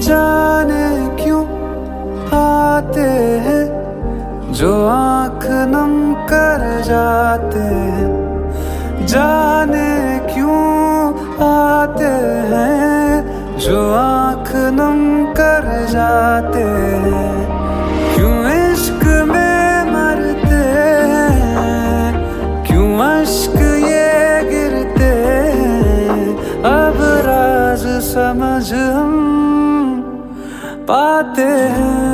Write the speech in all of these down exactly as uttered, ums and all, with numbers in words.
जाने क्यों आते हैं जो आँख नम कर जाते हैं, जाने क्यों आते हैं जो आँख नम कर जाते हैं। क्यों इश्क में मरते हैं, क्यों अश्क ये गिरते हैं, अब राज समझ हम पाते हैं।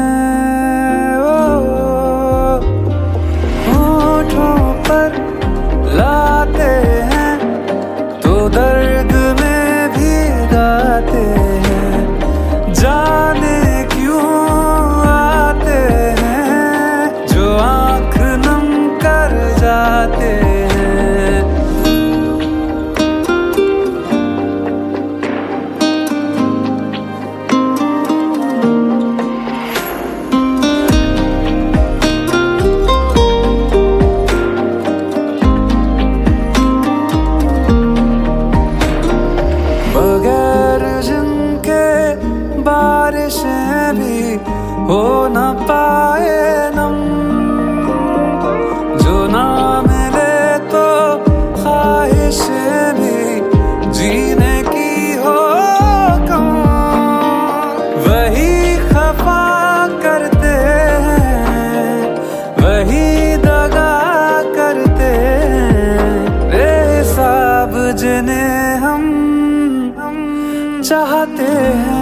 ओ होठों पर लाते हैं तो दर्द में भी गाते हैं, जाने क्यों आते हैं जो आँख नम कर जाते हैं। बगैर जिनके बारिशें भी हो न पाए नम, जो ना मिले तो ख्वाहिशें भी जीने की हो कम, वही खफा करते हैं, वही दगा करते हैं, बेहिसाब जिन्हें हम चाहते हैं।